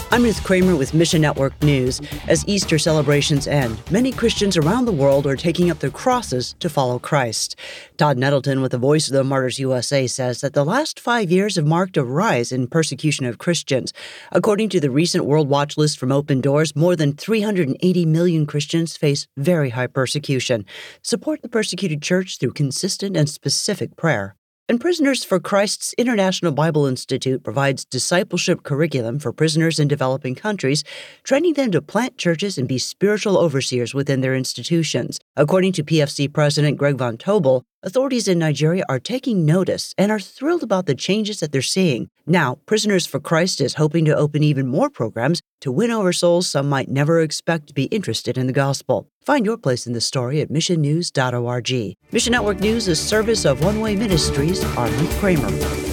I'm Ruth Kramer with Mission Network News. As Easter celebrations end, many Christians around the world are taking up their crosses to follow Christ. Todd Nettleton with the Voice of the Martyrs USA says that the last 5 years have marked a rise in persecution of Christians. According to the recent World Watch list from Open Doors, more than 380 million Christians face very high persecution. Support the persecuted church through consistent and specific prayer. And Prisoners for Christ's International Bible Institute provides discipleship curriculum for prisoners in developing countries, training them to plant churches and be spiritual overseers within their institutions. According to PFC President Greg Von Tobel, authorities in Nigeria are taking notice and are thrilled about the changes that they're seeing. Now, Prisoners for Christ is hoping to open even more programs to win over souls some might never expect to be interested in the gospel. Find your place in the story at missionnews.org. Mission Network News is service of One Way Ministries. I'm Ruth Kramer.